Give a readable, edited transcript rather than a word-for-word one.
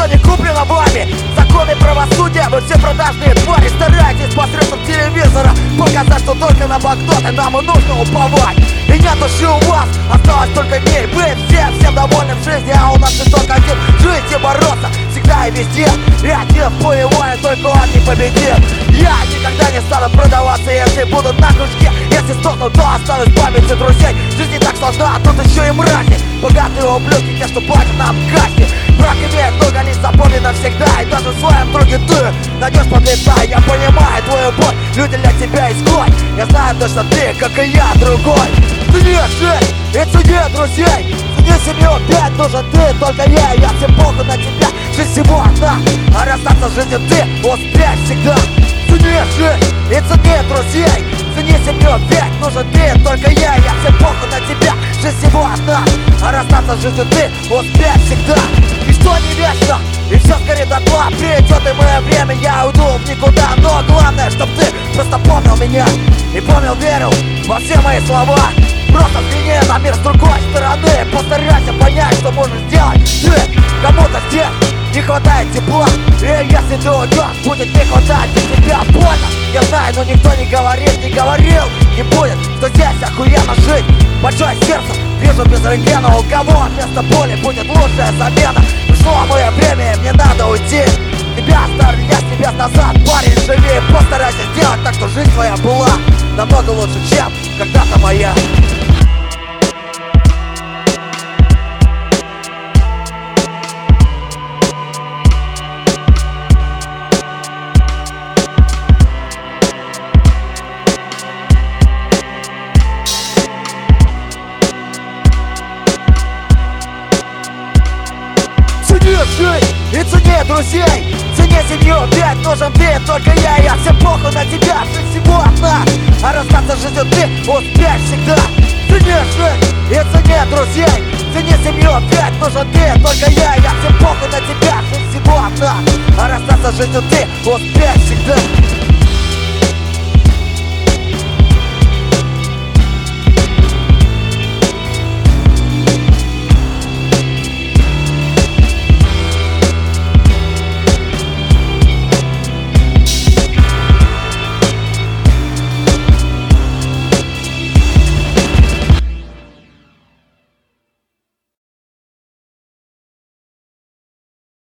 все не куплено вами. Законы правосудия, вы все продажные твари. Стараетесь посредством телевизора показать, что только на банкноты нам и нужно уповать. И нет души у вас, осталось только дней. Вы всем довольны в жизни, а у нас не только один. Жить и бороться всегда и везде. И один в поле воин, только он не победит. Я никогда не стану продаваться, если буду на крючке. Если сдохну, то останусь в памяти друзей. Жизнь не так сложна, а тут еще и мрази. Богатые ублюдки, те, что платят нам казни. Враг имеет много лиц, запомни навсегда. И даже в своем друге ты найдешь подлеца. Я понимаю твою боль, люди для тебя изгой. Я знаю точно ты, как и я, другой. Цени жизнь и цени друзей. Цени семью, опять нужен ты, только я всем похуй на тебя. Жизнь всего одна, а расстаться с жизнью ты успеешь всегда. Цени жизнь и цени друзей. Цени семью, опять нужен ты, только я всем похуй на тебя. Жизнь всего одна, а расстаться с жизнью ты успеешь всегда. И что не вечно, и все сгорит дотла. Придет и мое время, я уйду в никуда. Но главное, чтоб ты просто помнил меня и помнил, верил во все мои слова. Просто взгляни на мир с другой стороны. Постарайся понять, что можешь сделать ты. Кому-то здесь не хватает тепла, и если ты уйдешь, будет не хватать и тебя больно. Я знаю, но никто не говорит, не говорил, не будет, что здесь охуенно жить. Большое сердце, вижу без рентгена. У кого вместо боли будет лучшая замена. Пришло мое время, мне надо уйти. Тебя оставлю я с небес назад, парень, живи. Постарайся сделать так, что жизнь твоя была намного лучше, чем когда-то моя. Цени жизнь и цени друзей. Цени семью, ведь нужен ты, только я всем похуй на тебя. Жизнь всего одна, а расстаться с жизнью ты успеешь всегда. Цени жизнь и цени друзей. Цени семью, ведь нужен ты, только я всем похуй на тебя. Жизнь всего одна, а расстаться с жизнью ты успеешь всегда.